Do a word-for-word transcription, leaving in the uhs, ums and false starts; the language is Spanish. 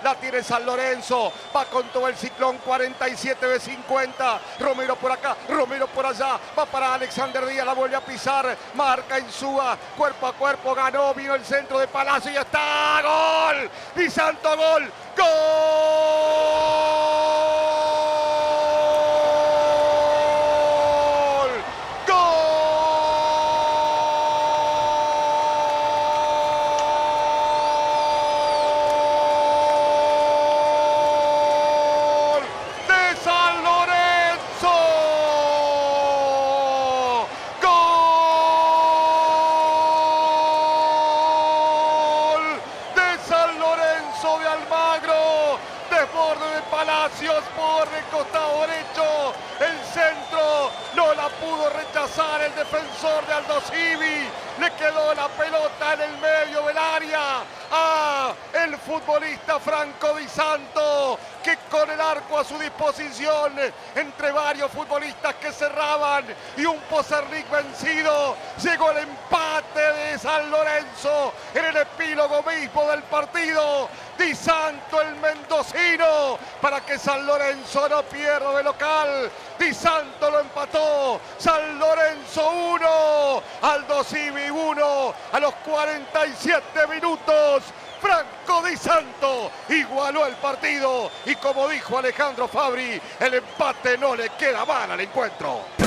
la tiene San Lorenzo, va con todo el ciclón, cuarenta y siete de cincuenta, Romero por acá, Romero por allá, va para Alexander Díaz, la vuelve a pisar, marca Insúa, cuerpo a cuerpo, ganó, vino el centro de Palacio y está, gol, Di Santo, gol, gol. De Almagro, desborde de Palacios por el costado derecho, el centro no la pudo rechazar el defensor de Aldosivi, le quedó la pelota en el medio del área a el futbolista Franco Di Santo, que con el arco a su disposición, entre varios futbolistas que cerraban y un Pozernik vencido, llegó el empate de San Lorenzo en el epílogo mismo del partido. Di Santo, el mendocino, para que San Lorenzo no pierda de local. Di Santo lo empató. San Lorenzo uno, Aldosivi uno, a los cuarenta y siete minutos. Franco Di Santo igualó el partido y, como dijo Alejandro Fabri, el empate no le queda mal al encuentro.